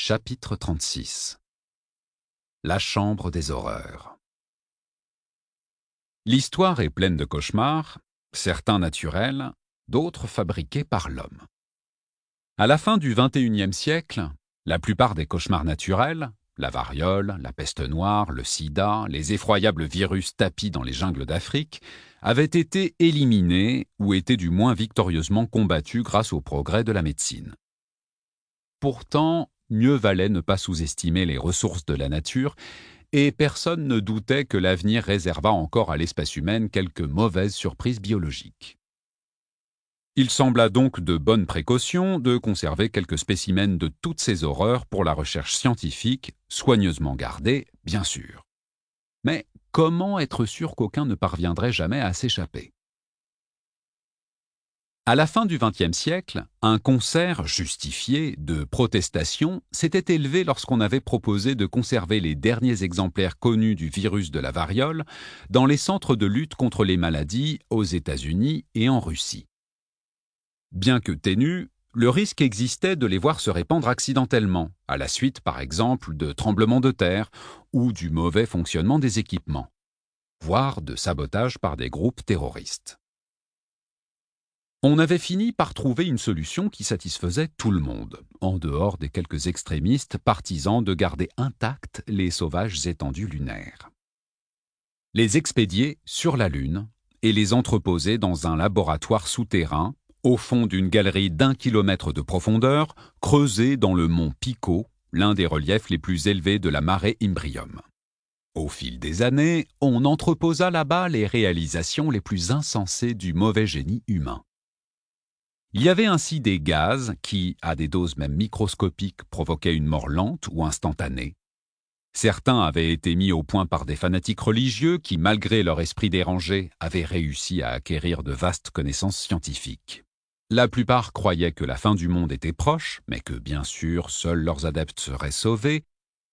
Chapitre 36. La chambre des horreurs. L'histoire est pleine de cauchemars, certains naturels, d'autres fabriqués par l'homme. À la fin du XXIe siècle, la plupart des cauchemars naturels, la variole, la peste noire, le sida, les effroyables virus tapis dans les jungles d'Afrique, avaient été éliminés ou étaient du moins victorieusement combattus grâce au progrès de la médecine. Pourtant, mieux valait ne pas sous-estimer les ressources de la nature, et personne ne doutait que l'avenir réservât encore à l'espèce humaine quelques mauvaises surprises biologiques. Il sembla donc de bonne précaution de conserver quelques spécimens de toutes ces horreurs pour la recherche scientifique, soigneusement gardés, bien sûr. Mais comment être sûr qu'aucun ne parviendrait jamais à s'échapper ? À la fin du XXe siècle, un concert justifié de protestations s'était élevé lorsqu'on avait proposé de conserver les derniers exemplaires connus du virus de la variole dans les centres de lutte contre les maladies aux États-Unis et en Russie. Bien que ténus, le risque existait de les voir se répandre accidentellement, à la suite par exemple de tremblements de terre ou du mauvais fonctionnement des équipements, voire de sabotage par des groupes terroristes. On avait fini par trouver une solution qui satisfaisait tout le monde, en dehors des quelques extrémistes partisans de garder intacts les sauvages étendues lunaires. Les expédier sur la Lune et les entreposer dans un laboratoire souterrain, au fond d'une galerie d'1 kilomètre de profondeur, creusée dans le mont Pico, l'un des reliefs les plus élevés de la marée Imbrium. Au fil des années, on entreposa là-bas les réalisations les plus insensées du mauvais génie humain. Il y avait ainsi des gaz qui, à des doses même microscopiques, provoquaient une mort lente ou instantanée. Certains avaient été mis au point par des fanatiques religieux qui, malgré leur esprit dérangé, avaient réussi à acquérir de vastes connaissances scientifiques. La plupart croyaient que la fin du monde était proche, mais que, bien sûr, seuls leurs adeptes seraient sauvés.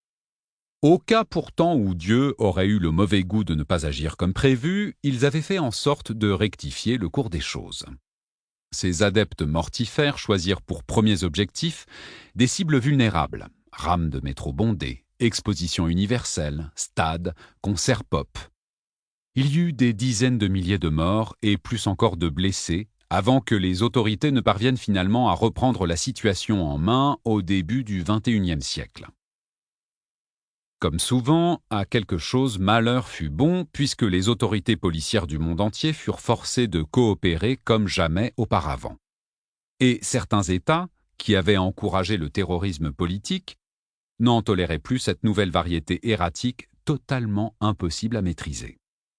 Au cas pourtant où Dieu aurait eu le mauvais goût de ne pas agir comme prévu, ils avaient fait en sorte de rectifier le cours des choses. Ces adeptes mortifères choisirent pour premiers objectifs des cibles vulnérables, rames de métro bondées, expositions universelles, stades, concerts pop. Il y eut des dizaines de milliers de morts et plus encore de blessés avant que les autorités ne parviennent finalement à reprendre la situation en main au début du XXIe siècle. Comme souvent, à quelque chose malheur fut bon puisque les autorités policières du monde entier furent forcées de coopérer comme jamais auparavant. Et certains États, qui avaient encouragé le terrorisme politique, n'en toléraient plus cette nouvelle variété erratique totalement impossible à maîtriser.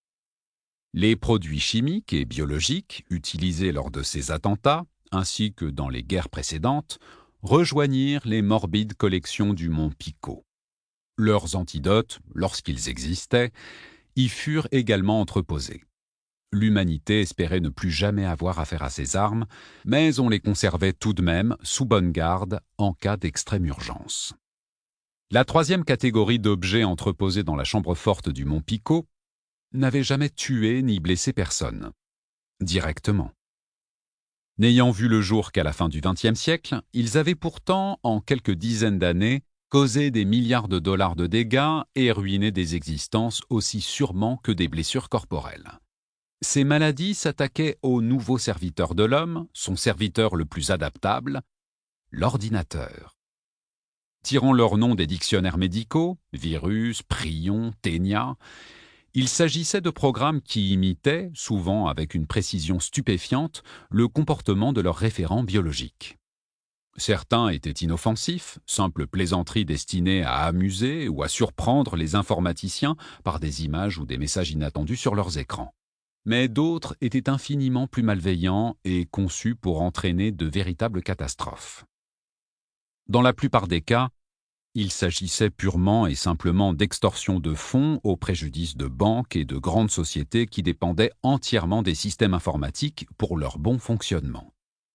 Les produits chimiques et biologiques utilisés lors de ces attentats, ainsi que dans les guerres précédentes, rejoignirent les morbides collections du mont Pico. Leurs antidotes, lorsqu'ils existaient, y furent également entreposés. L'humanité espérait ne plus jamais avoir affaire à ces armes, mais on les conservait tout de même sous bonne garde en cas d'extrême urgence. La troisième catégorie d'objets entreposés dans la chambre forte du mont Pico n'avait jamais tué ni blessé personne, directement. N'ayant vu le jour qu'à la fin du XXe siècle, ils avaient pourtant, en quelques dizaines d'années, causé des milliards de dollars de dégâts et ruiné des existences aussi sûrement que des blessures corporelles. Ces maladies s'attaquaient au nouveau serviteur de l'homme, son serviteur le plus adaptable, l'ordinateur. Tirant leur nom des dictionnaires médicaux, virus, prions, ténia, il s'agissait de programmes qui imitaient, souvent avec une précision stupéfiante, le comportement de leurs référents biologiques. Certains étaient inoffensifs, simples plaisanteries destinées à amuser ou à surprendre les informaticiens par des images ou des messages inattendus sur leurs écrans. Mais d'autres étaient infiniment plus malveillants et conçus pour entraîner de véritables catastrophes. Dans la plupart des cas, il s'agissait purement et simplement d'extorsion de fonds au préjudice de banques et de grandes sociétés qui dépendaient entièrement des systèmes informatiques pour leur bon fonctionnement.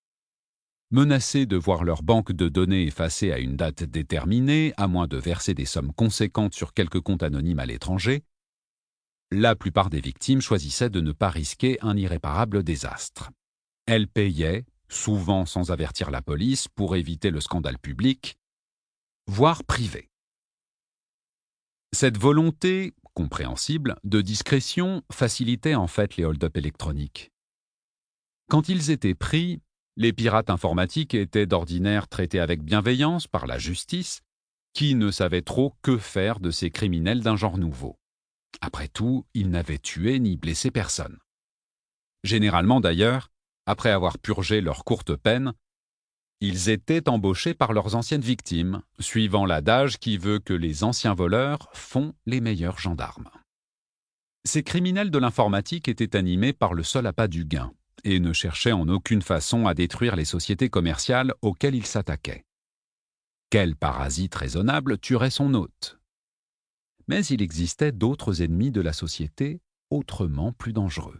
Menacés de voir leur banque de données effacée à une date déterminée, à moins de verser des sommes conséquentes sur quelques comptes anonymes à l'étranger, la plupart des victimes choisissaient de ne pas risquer un irréparable désastre. Elles payaient, souvent sans avertir la police pour éviter le scandale public, voire privée. Cette volonté, compréhensible, de discrétion facilitait en fait les hold-up électroniques. Quand ils étaient pris, les pirates informatiques étaient d'ordinaire traités avec bienveillance par la justice, qui ne savait trop que faire de ces criminels d'un genre nouveau. Après tout, ils n'avaient tué ni blessé personne. Généralement d'ailleurs, après avoir purgé leur courte peine, ils étaient embauchés par leurs anciennes victimes, suivant l'adage qui veut que les anciens voleurs font les meilleurs gendarmes. Ces criminels de l'informatique étaient animés par le seul appât du gain et ne cherchaient en aucune façon à détruire les sociétés commerciales auxquelles ils s'attaquaient. Quel parasite raisonnable tuerait son hôte? Mais il existait d'autres ennemis de la société autrement plus dangereux.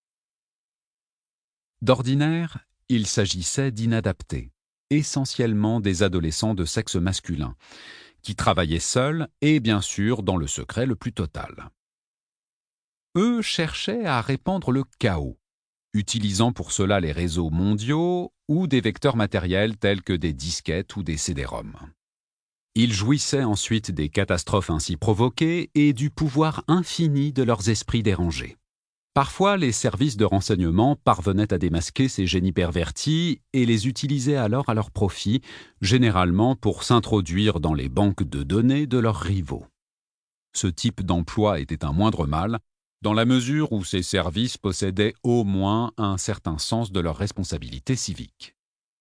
D'ordinaire, il s'agissait d'inadaptés, essentiellement des adolescents de sexe masculin, qui travaillaient seuls et bien sûr dans le secret le plus total. Eux cherchaient à répandre le chaos, utilisant pour cela les réseaux mondiaux ou des vecteurs matériels tels que des disquettes ou des CD-ROM. Ils jouissaient ensuite des catastrophes ainsi provoquées et du pouvoir infini de leurs esprits dérangés. Parfois, les services de renseignement parvenaient à démasquer ces génies pervertis et les utilisaient alors à leur profit, généralement pour s'introduire dans les banques de données de leurs rivaux. Ce type d'emploi était un moindre mal, dans la mesure où ces services possédaient au moins un certain sens de leurs responsabilités civiques.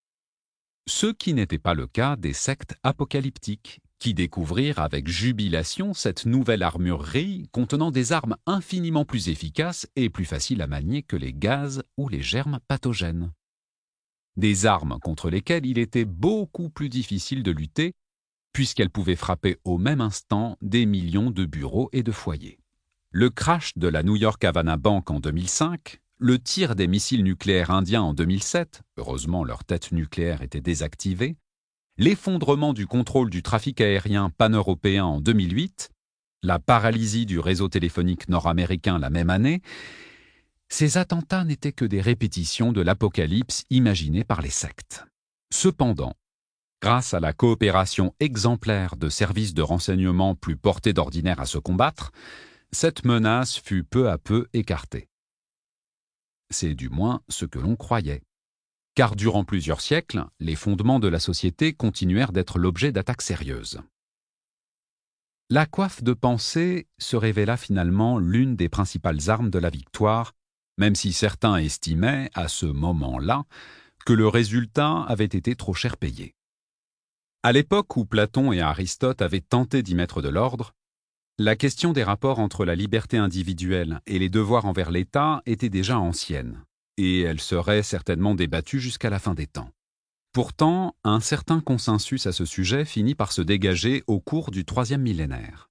Ce qui n'était pas le cas des sectes apocalyptiques, qui découvrirent avec jubilation cette nouvelle armurerie contenant des armes infiniment plus efficaces et plus faciles à manier que les gaz ou les germes pathogènes. Des armes contre lesquelles il était beaucoup plus difficile de lutter, puisqu'elles pouvaient frapper au même instant des millions de bureaux et de foyers. Le crash de la New York Havana Bank en 2005, le tir des missiles nucléaires indiens en 2007, heureusement leur tête nucléaire était désactivée, l'effondrement du contrôle du trafic aérien pan-européen en 2008, la paralysie du réseau téléphonique nord-américain la même année, ces attentats n'étaient que des répétitions de l'apocalypse imaginée par les sectes. Cependant, grâce à la coopération exemplaire de services de renseignement plus portés d'ordinaire à se combattre, cette menace fut peu à peu écartée. C'est du moins ce que l'on croyait. Car durant plusieurs siècles, les fondements de la société continuèrent d'être l'objet d'attaques sérieuses. La coiffe de pensée se révéla finalement l'une des principales armes de la victoire, même si certains estimaient, à ce moment-là, que le résultat avait été trop cher payé. À l'époque où Platon et Aristote avaient tenté d'y mettre de l'ordre, la question des rapports entre la liberté individuelle et les devoirs envers l'État était déjà ancienne, et elle serait certainement débattue jusqu'à la fin des temps. Pourtant, un certain consensus à ce sujet finit par se dégager au cours du troisième millénaire.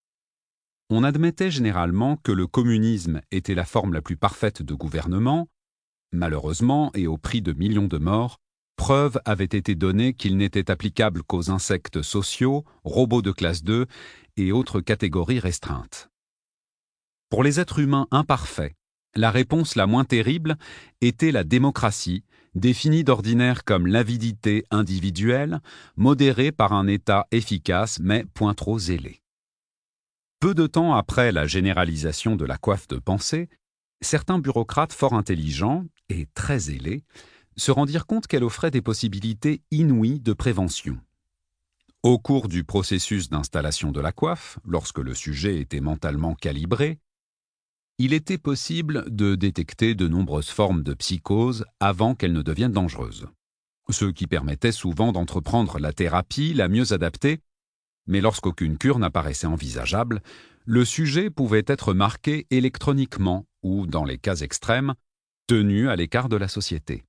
On admettait généralement que le communisme était la forme la plus parfaite de gouvernement. Malheureusement, et au prix de millions de morts, preuve avait été donnée qu'il n'était applicable qu'aux insectes sociaux, robots de classe 2 et autres catégories restreintes. Pour les êtres humains imparfaits, la réponse la moins terrible était la démocratie, définie d'ordinaire comme l'avidité individuelle, modérée par un État efficace mais point trop zélé. Peu de temps après la généralisation de la coiffe de pensée, certains bureaucrates fort intelligents et très zélés se rendirent compte qu'elle offrait des possibilités inouïes de prévention. Au cours du processus d'installation de la coiffe, lorsque le sujet était mentalement calibré, il était possible de détecter de nombreuses formes de psychose avant qu'elles ne deviennent dangereuses, ce qui permettait souvent d'entreprendre la thérapie la mieux adaptée, mais lorsqu'aucune cure n'apparaissait envisageable, le sujet pouvait être marqué électroniquement ou, dans les cas extrêmes, tenu à l'écart de la société.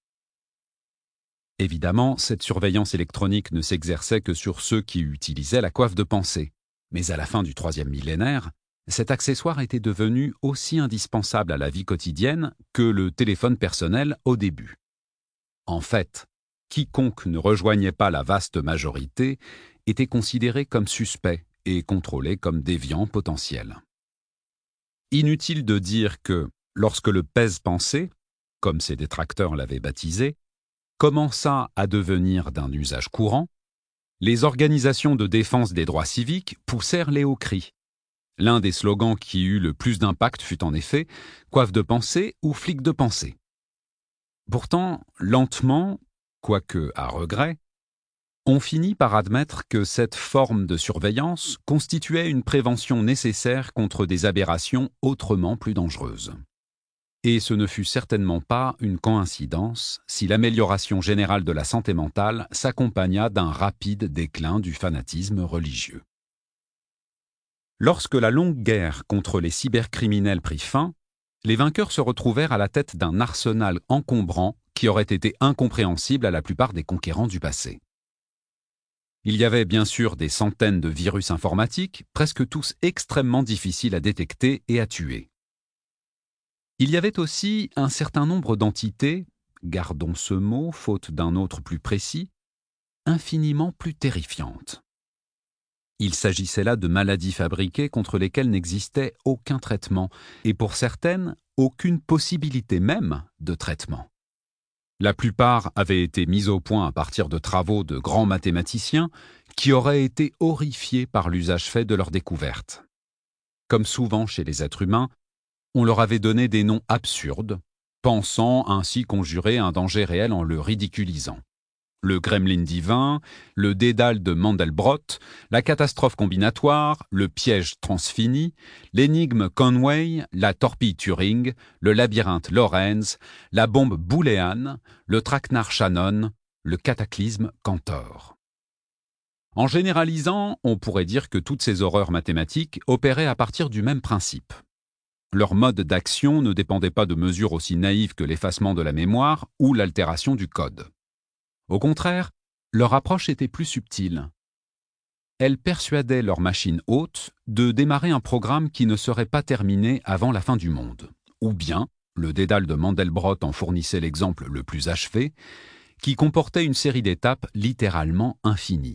Évidemment, cette surveillance électronique ne s'exerçait que sur ceux qui utilisaient la coiffe de pensée, mais à la fin du troisième millénaire, cet accessoire était devenu aussi indispensable à la vie quotidienne que le téléphone personnel au début. En fait, quiconque ne rejoignait pas la vaste majorité était considéré comme suspect et contrôlé comme déviant potentiel. Inutile de dire que, lorsque le pèse-pensée, comme ses détracteurs l'avaient baptisé, commença à devenir d'un usage courant, Les organisations de défense des droits civiques poussèrent les hauts cris. L'un des slogans qui eut le plus d'impact fut en effet « Coiffe de pensée ou flic de pensée ». Pourtant, lentement, quoique à regret, on finit par admettre que cette forme de surveillance constituait une prévention nécessaire contre des aberrations autrement plus dangereuses. Et ce ne fut certainement pas une coïncidence si l'amélioration générale de la santé mentale s'accompagna d'un rapide déclin du fanatisme religieux. Lorsque la longue guerre contre les cybercriminels prit fin, les vainqueurs se retrouvèrent à la tête d'un arsenal encombrant qui aurait été incompréhensible à la plupart des conquérants du passé. Il y avait bien sûr des centaines de virus informatiques, presque tous extrêmement difficiles à détecter et à tuer. Il y avait aussi un certain nombre d'entités, gardons ce mot faute d'un autre plus précis, infiniment plus terrifiantes. Il s'agissait là de maladies fabriquées contre lesquelles n'existait aucun traitement, et pour certaines, aucune possibilité même de traitement. La plupart avaient été mises au point à partir de travaux de grands mathématiciens qui auraient été horrifiés par l'usage fait de leurs découvertes. Comme souvent chez les êtres humains, on leur avait donné des noms absurdes, pensant ainsi conjurer un danger réel en le ridiculisant. Le gremlin divin, le dédale de Mandelbrot, la catastrophe combinatoire, le piège transfini, l'énigme Conway, la torpille Turing, le labyrinthe Lorenz, la bombe booléane, le traquenard Shannon, le cataclysme Cantor. En généralisant, on pourrait dire que toutes ces horreurs mathématiques opéraient à partir du même principe. Leur mode d'action ne dépendait pas de mesures aussi naïves que l'effacement de la mémoire ou l'altération du code. Au contraire, leur approche était plus subtile. Elles persuadaient leur machine hôte de démarrer un programme qui ne serait pas terminé avant la fin du monde. Ou bien, le dédale de Mandelbrot en fournissait l'exemple le plus achevé, qui comportait une série d'étapes littéralement infinies.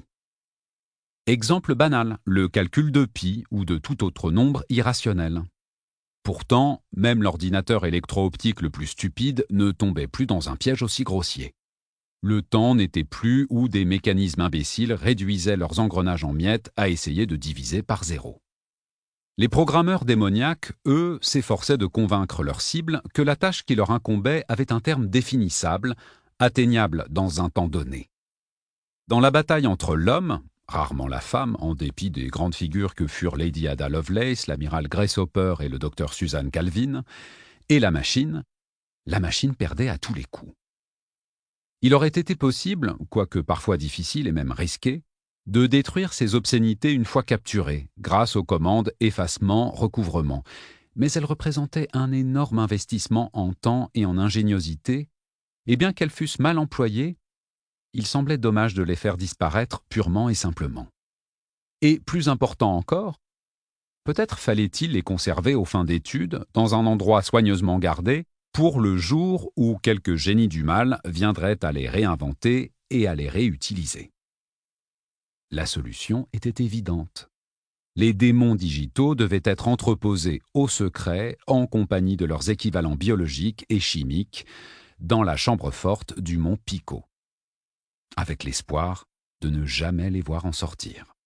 Exemple banal, le calcul de pi ou de tout autre nombre irrationnel. Pourtant, même l'ordinateur électro-optique le plus stupide ne tombait plus dans un piège aussi grossier. Le temps n'était plus où des mécanismes imbéciles réduisaient leurs engrenages en miettes à essayer de diviser par zéro. Les programmeurs démoniaques, eux, s'efforçaient de convaincre leurs cibles que la tâche qui leur incombait avait un terme définissable, atteignable dans un temps donné. Dans la bataille entre l'homme, rarement la femme, en dépit des grandes figures que furent Lady Ada Lovelace, l'amiral Grace Hopper et le docteur Suzanne Calvin, et la machine perdait à tous les coups. Il aurait été possible, quoique parfois difficile et même risqué, de détruire ces obscénités une fois capturées, grâce aux commandes effacement, recouvrement, mais elles représentaient un énorme investissement en temps et en ingéniosité, et bien qu'elles fussent mal employées, il semblait dommage de les faire disparaître purement et simplement. Et plus important encore, peut-être fallait-il les conserver aux fins d'études, dans un endroit soigneusement gardé, pour le jour où quelque génie du mal viendrait à les réinventer et à les réutiliser. La solution était évidente. Les démons digitaux devaient être entreposés au secret, en compagnie de leurs équivalents biologiques et chimiques, dans la chambre forte du mont Pico, avec l'espoir de ne jamais les voir en sortir.